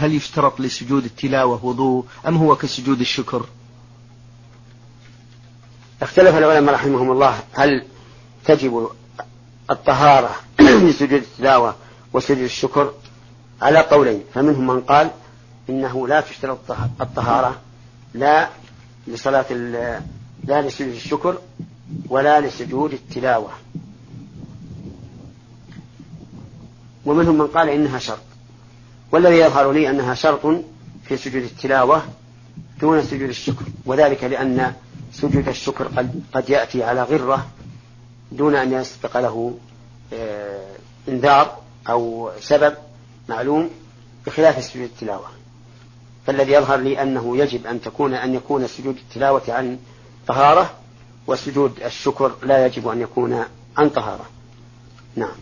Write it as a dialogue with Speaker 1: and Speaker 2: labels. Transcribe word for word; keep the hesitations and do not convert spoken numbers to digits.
Speaker 1: هل يشترط لسجود التلاوة وضوء أم هو كسجود الشكر؟
Speaker 2: اختلف العلماء رحمهم الله هل تجب الطهارة لسجود التلاوة وسجود الشكر على قولين، فمنهم من قال إنه لا تشترط الطهارة لا لصلاة لا لسجود الشكر ولا لسجود التلاوة، ومنهم من قال إنها شرط، والذي يظهر لي أنها شرط في سجود التلاوة دون سجود الشكر، وذلك لأن سجود الشكر قد, قد يأتي على غرة دون أن يسبق له انذار أو سبب معلوم بخلاف سجود التلاوة. فالذي يظهر لي أنه يجب أن تكون أن يكون سجود التلاوة عن طهارة، وسجود الشكر لا يجب أن يكون عن طهارة. نعم.